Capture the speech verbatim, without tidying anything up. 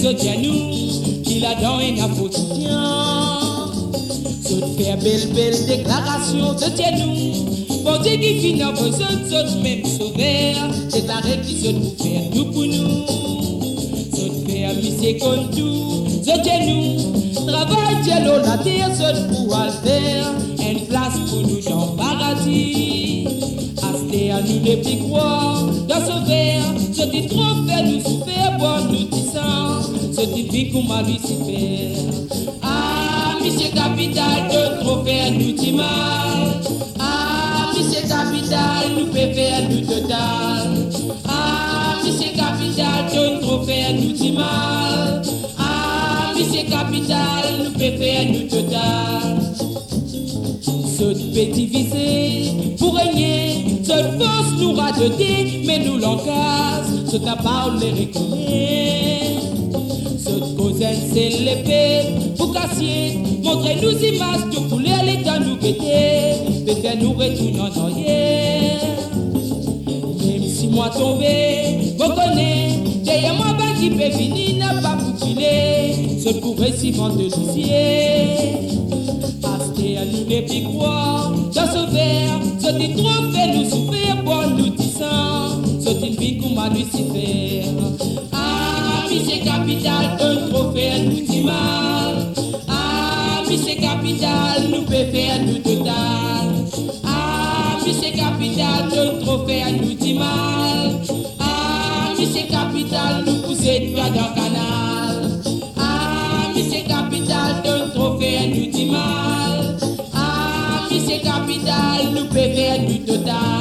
tiens nous, qui la donne et n'a pas soutien. Saute faire belle, belle déclaration, se tiens nous. Bon Dieu qui finit en besoin, saute même sauveur, déclarer qui se nous faire nous pour nous. Saute faire monsieur comme tout, se tiens nous. Travail, Dieu, la terre, saute pour faire une place pour nous dans le paradis. Acheter à nous les petits croix, dans ce verre, ce dit trop faire nous souffrir, bon nous disant, ce dit vie qu'on m'a Lucifer. Ah, monsieur Capital, de trop faire nous dit mal. Ah, monsieur Capital, nous peut faire nous total. Ah, monsieur Capital, de trop faire nous dit mal. Ah, monsieur Capital, nous peut faire nous total. Ce petit visé pour régner, cette force nous radoter, mais nous l'encasse, ce ta parole les reconnaît. Cette cause c'est l'épée pour casser, montrez-nous images de couleur, l'état nous guetter, peut-être nous retourner en arrière. Même si moi tombé, vous connaissez, derrière moi, ben qui peut finir, n'a pas pour filer, ce pourrait s'y vendre de dossier. Acheter à nous les petits croix, dans ce verre, ce dit trop fait nous souffrir, bon nous disant, ce dit vie qu'on m'a Lucifer. Ah, monsieur Capital, un trop fait nous dit mal. Ah, monsieur Capital, nous peut faire nous total. Ah, monsieur Capital, un trop fait nous dit mal. Ah, monsieur Capital, nous pousser toi dans le canal. Ah, monsieur Capital, un trop fait nous dit mal. Ah, monsieur Capital, nous peut faire du total.